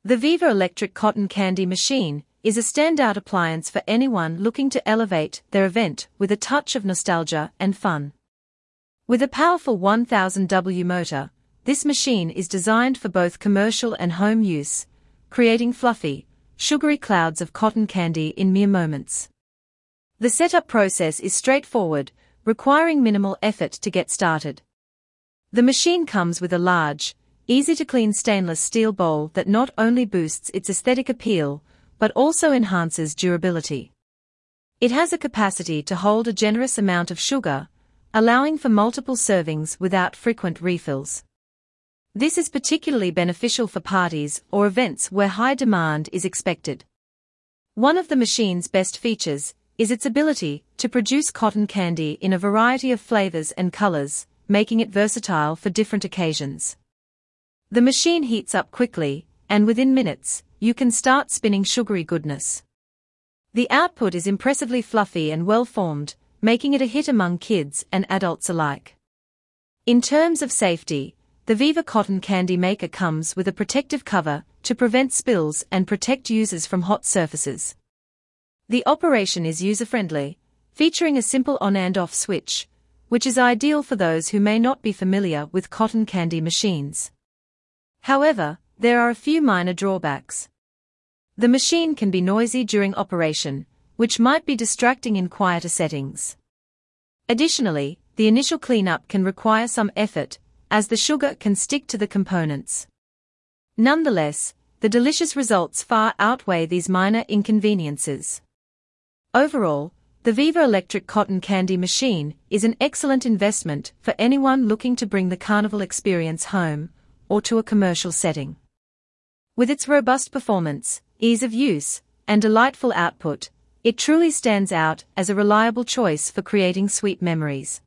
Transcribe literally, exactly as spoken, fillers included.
The Viva Electric Cotton Candy Machine is a standout appliance for anyone looking to elevate their event with a touch of nostalgia and fun. With a powerful one thousand watt motor, this machine is designed for both commercial and home use, creating fluffy, sugary clouds of cotton candy in mere moments. The setup process is straightforward, requiring minimal effort to get started. The machine comes with a large, easy-to-clean stainless steel bowl that not only boosts its aesthetic appeal, but also enhances durability. It has a capacity to hold a generous amount of sugar, allowing for multiple servings without frequent refills. This is particularly beneficial for parties or events where high demand is expected. One of the machine's best features is its ability to produce cotton candy in a variety of flavors and colors, making it versatile for different occasions. The machine heats up quickly, and within minutes, you can start spinning sugary goodness. The output is impressively fluffy and well-formed, making it a hit among kids and adults alike. In terms of safety, the Viva Cotton Candy Maker comes with a protective cover to prevent spills and protect users from hot surfaces. The operation is user-friendly, featuring a simple on and off switch, which is ideal for those who may not be familiar with cotton candy machines. However, there are a few minor drawbacks. The machine can be noisy during operation, which might be distracting in quieter settings. Additionally, the initial cleanup can require some effort, as the sugar can stick to the components. Nonetheless, the delicious results far outweigh these minor inconveniences. Overall, the Viva Electric Cotton Candy Machine is an excellent investment for anyone looking to bring the carnival experience home or to a commercial setting. With its robust performance, ease of use, and delightful output, it truly stands out as a reliable choice for creating sweet memories.